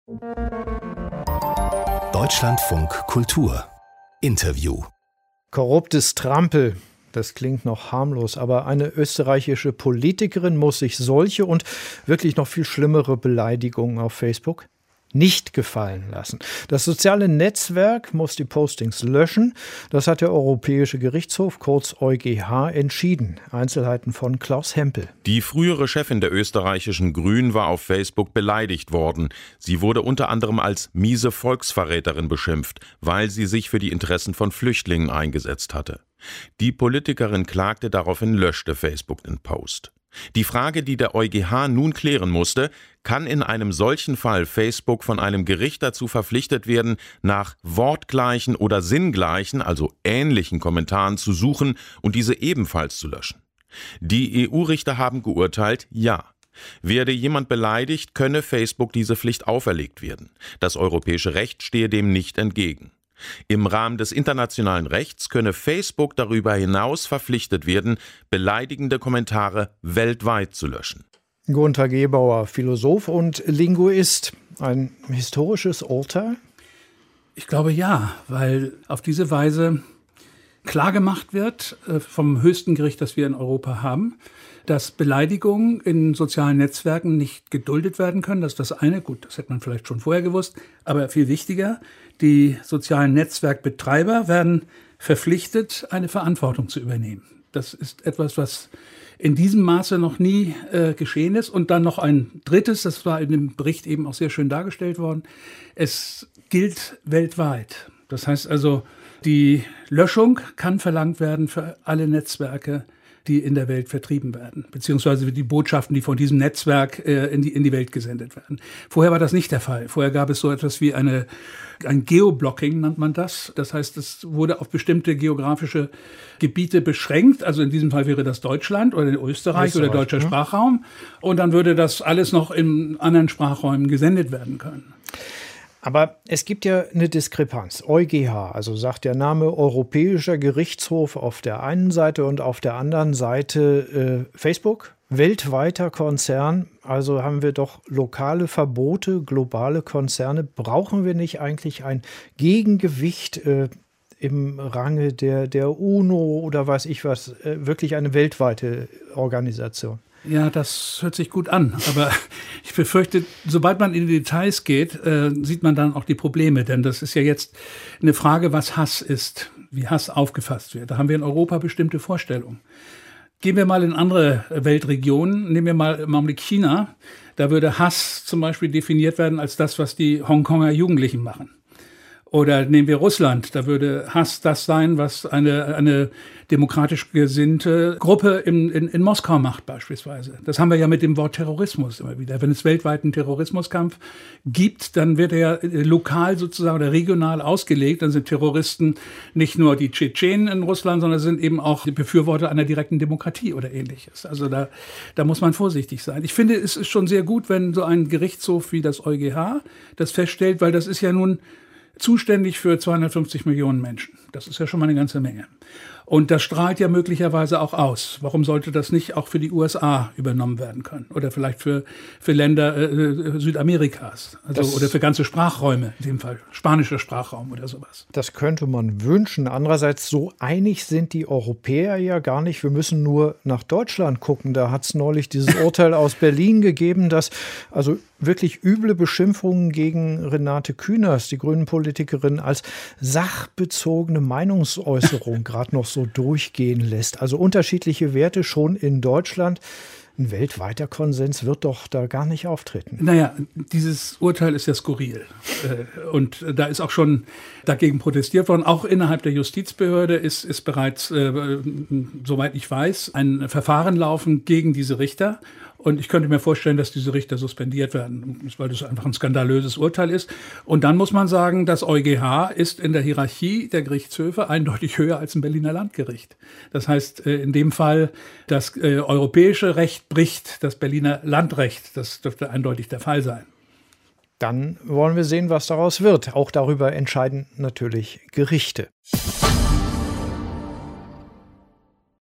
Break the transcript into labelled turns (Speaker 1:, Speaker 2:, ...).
Speaker 1: Deutschlandfunk Kultur Interview.
Speaker 2: Korruptes Trampel. Das klingt noch harmlos, aber eine österreichische Politikerin muss sich solche und wirklich noch viel schlimmere Beleidigungen auf Facebook nicht gefallen lassen. Das soziale Netzwerk muss die Postings löschen. Das hat der Europäische Gerichtshof, kurz EuGH, entschieden. Einzelheiten von Klaus Hempel.
Speaker 3: Die frühere Chefin der österreichischen Grünen war auf Facebook beleidigt worden. Sie wurde unter anderem als miese Volksverräterin beschimpft, weil sie sich für die Interessen von Flüchtlingen eingesetzt hatte. Die Politikerin klagte, daraufhin löschte Facebook den Post. Die Frage, die der EuGH nun klären musste: Kann in einem solchen Fall Facebook von einem Gericht dazu verpflichtet werden, nach wortgleichen oder sinngleichen, also ähnlichen Kommentaren zu suchen und diese ebenfalls zu löschen? Die EU-Richter haben geurteilt, ja. Werde jemand beleidigt, könne Facebook diese Pflicht auferlegt werden. Das europäische Recht stehe dem nicht entgegen. Im Rahmen des internationalen Rechts könne Facebook darüber hinaus verpflichtet werden, beleidigende Kommentare weltweit zu löschen.
Speaker 2: Gunther Gebauer, Philosoph und Linguist. Ein historisches Urteil?
Speaker 4: Ich glaube ja, weil auf diese Weise klargemacht wird vom höchsten Gericht, das wir in Europa haben, dass Beleidigungen in sozialen Netzwerken nicht geduldet werden können. Das ist das eine. Gut, das hätte man vielleicht schon vorher gewusst. Aber viel wichtiger, die sozialen Netzwerkbetreiber werden verpflichtet, eine Verantwortung zu übernehmen. Das ist etwas, was in diesem Maße noch nie geschehen ist. Und dann noch ein drittes, das war in dem Bericht eben auch sehr schön dargestellt worden. Es gilt weltweit. Das heißt also, die Löschung kann verlangt werden für alle Netzwerke, die in der Welt vertrieben werden, beziehungsweise die Botschaften, die von diesem Netzwerk in die Welt gesendet werden. Vorher war das nicht der Fall. Vorher gab es so etwas wie ein Geoblocking, nennt man das. Das heißt, es wurde auf bestimmte geografische Gebiete beschränkt. Also in diesem Fall wäre das Deutschland oder Österreich oder deutscher Sprachraum. Und dann würde das alles noch in anderen Sprachräumen gesendet werden können.
Speaker 2: Aber es gibt ja eine Diskrepanz. EuGH, also sagt der Name Europäischer Gerichtshof auf der einen Seite und auf der anderen Seite Facebook, weltweiter Konzern. Also haben wir doch lokale Verbote, globale Konzerne. Brauchen wir nicht eigentlich ein Gegengewicht im Range der UNO oder weiß ich was, wirklich eine weltweite Organisation?
Speaker 4: Ja, das hört sich gut an, aber ich befürchte, sobald man in die Details geht, sieht man dann auch die Probleme, denn das ist ja jetzt eine Frage, was Hass ist, wie Hass aufgefasst wird. Da haben wir in Europa bestimmte Vorstellungen. Gehen wir mal in andere Weltregionen, nehmen wir mal im Augenblick China, da würde Hass zum Beispiel definiert werden als das, was die Hongkonger Jugendlichen machen. Oder nehmen wir Russland, da würde Hass das sein, was eine demokratisch gesinnte Gruppe in Moskau macht beispielsweise. Das haben wir ja mit dem Wort Terrorismus immer wieder. Wenn es weltweit einen Terrorismuskampf gibt, dann wird er ja lokal sozusagen oder regional ausgelegt. Dann sind Terroristen nicht nur die Tschetschenen in Russland, sondern sind eben auch die Befürworter einer direkten Demokratie oder Ähnliches. Also da muss man vorsichtig sein. Ich finde, es ist schon sehr gut, wenn so ein Gerichtshof wie das EuGH das feststellt, weil das ist ja nun zuständig für 250 Millionen Menschen. Das ist ja schon mal eine ganze Menge. Und das strahlt ja möglicherweise auch aus. Warum sollte das nicht auch für die USA übernommen werden können? Oder vielleicht für Länder Südamerikas. Oder für ganze Sprachräume, in dem Fall spanischer Sprachraum oder sowas.
Speaker 2: Das könnte man wünschen. Andererseits, so einig sind die Europäer ja gar nicht. Wir müssen nur nach Deutschland gucken. Da hat es neulich dieses Urteil aus Berlin gegeben, dass also wirklich üble Beschimpfungen gegen Renate Künast, die Grünen-Politikerin, als sachbezogene Meinungsäußerung gerade noch so durchgehen lässt. Also unterschiedliche Werte schon in Deutschland. Ein weltweiter Konsens wird doch da gar nicht auftreten.
Speaker 4: Naja, dieses Urteil ist ja skurril. Und da ist auch schon dagegen protestiert worden. Auch innerhalb der Justizbehörde ist bereits, soweit ich weiß, ein Verfahren laufen gegen diese Richter. Und ich könnte mir vorstellen, dass diese Richter suspendiert werden, weil das einfach ein skandalöses Urteil ist. Und dann muss man sagen, das EuGH ist in der Hierarchie der Gerichtshöfe eindeutig höher als ein Berliner Landgericht. Das heißt, in dem Fall, das europäische Recht bricht das Berliner Landrecht. Das dürfte eindeutig der Fall sein.
Speaker 2: Dann wollen wir sehen, was daraus wird. Auch darüber entscheiden natürlich Gerichte.